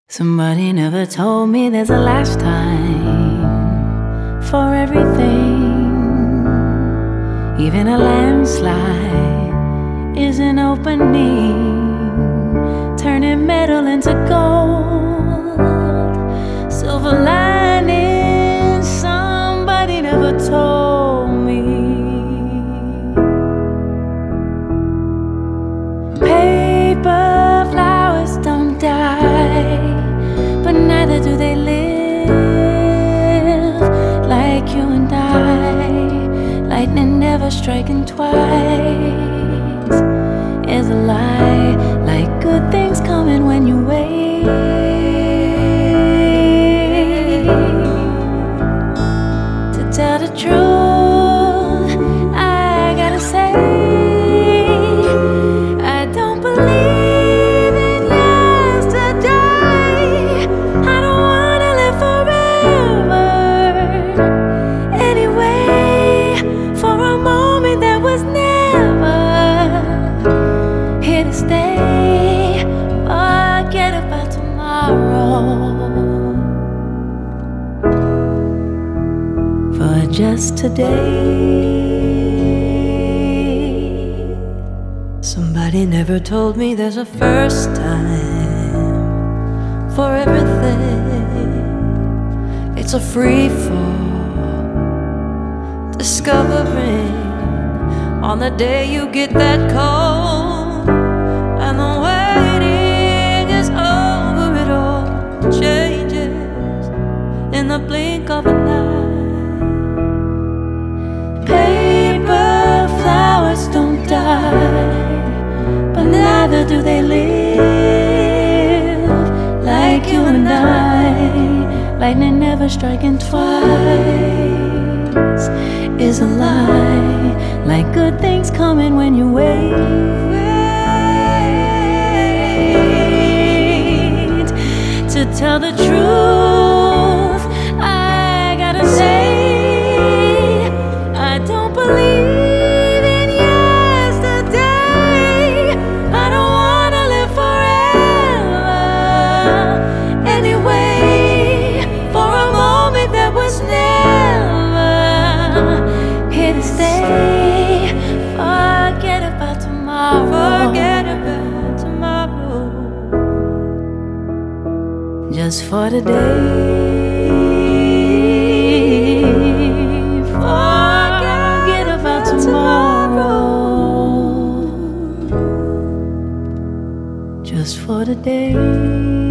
Somebody never told me there's a last time for everything. Even a landslide is an opening, turning metal into gold. Silver lining, somebody never told me. Paper flowers don't die, but neither do they live like you and I. Lightning never striking twice is a lie. Like good things coming when you wait. To tell the truth, I gotta say, I don't believe in yesterday. I don't wanna live forever anyway. For a moment that was never here to stay. Forget about tomorrow. For just today. Somebody never told me there's a first time for everything. It's a free fall, discovering on the day you get that call, and the waiting is over. It all changes in the blink of an eye. Paper flowers don't die, but neither do they live like you and I. Lightning never striking twice is a lie. Like good things coming when you wait. To tell the truth, I gotta say, I don't believe in yesterday. I don't wanna live forever anyway. For a moment that was never here to stay. Forget about tomorrow. Forget about tomorrow. Just for today. Forget about tomorrow. Just for today.